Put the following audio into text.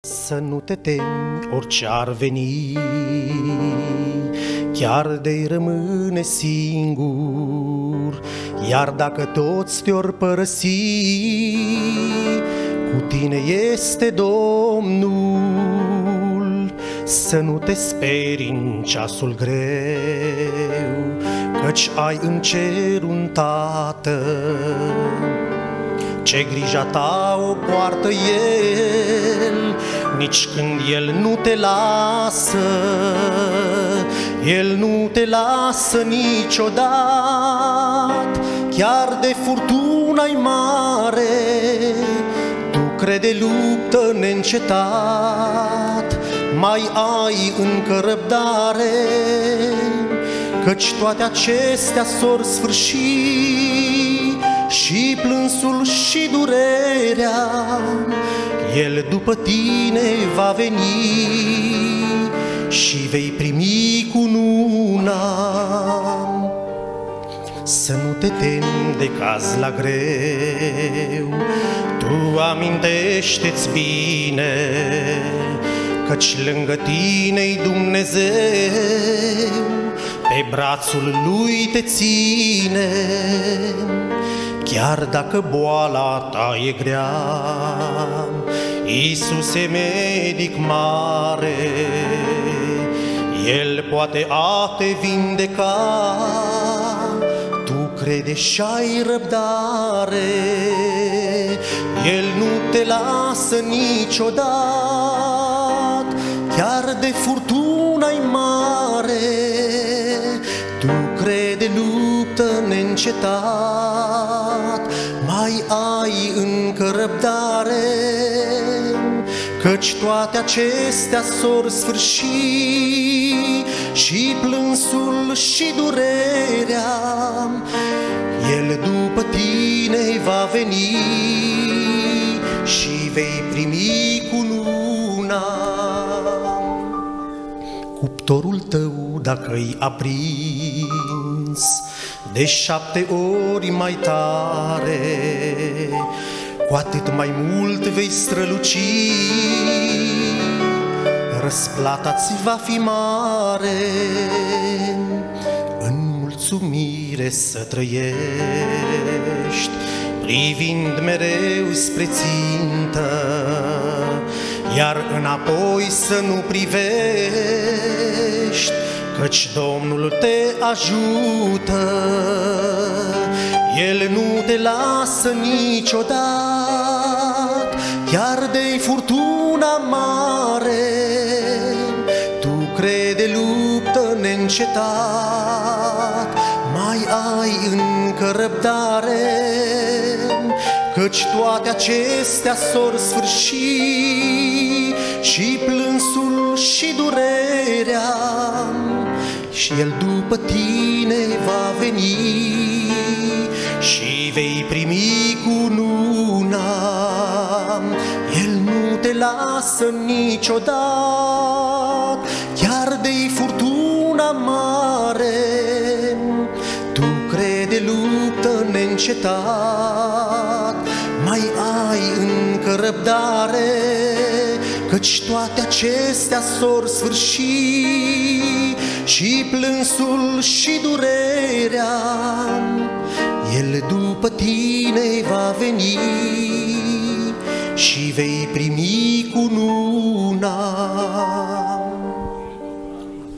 Să nu te temi orice ar veni, chiar de-i rămâne singur. Iar dacă toți te-or părăsi, cu tine este Domnul. Să nu te sperii în ceasul greu, căci ai în cer un Tată, ce grija ta o poartă El. Nici când El nu te lasă, El nu te lasă niciodată. Chiar de furtuna-i mare, tu crede, luptă neîncetat. Mai ai încă răbdare, căci toate acestea s-or sfârși. Și plânsul și durerea, El după tine va veni și vei primi cununa. Să nu te temi de caz la greu, tu amintește-ți bine, căci lângă tine-i Dumnezeu, pe brațul Lui te ține. Chiar dacă boala ta e grea, Iisus e medic mare, El poate a te vindeca. Tu crede și ai răbdare, El nu te lasă niciodată. Chiar de furtuna-i mare, tu crede, luptă neîncetat. Mai ai încă răbdare, căci toate acestea s-or sfârși. Și plânsul și durerea, El după tine va veni și vei primi cununa. Cuptorul tău dacă-i aprins de 7 ori mai tare, cu atât mai mult vei străluci. Răsplata-ți va fi mare, în mulțumire să trăiești, privind mereu spre țintă, iar înapoi să nu privești, căci Domnul te ajută. El nu te lasă niciodată, chiar de-i furtuna mare, tu crede, luptă neîncetat. Mai ai încă răbdare, căci toate acestea s-or sfârși. Și plânsul și durerea, și El după tine va veni și vei primi cununa. El nu te lasă niciodată, chiar de-i furtuna mare, tu crede, luptă neîncetat. Mai ai încă răbdare, căci toate acestea s-or sfârși. Și plânsul și durerea, El după tine va veni și vei primi cununa.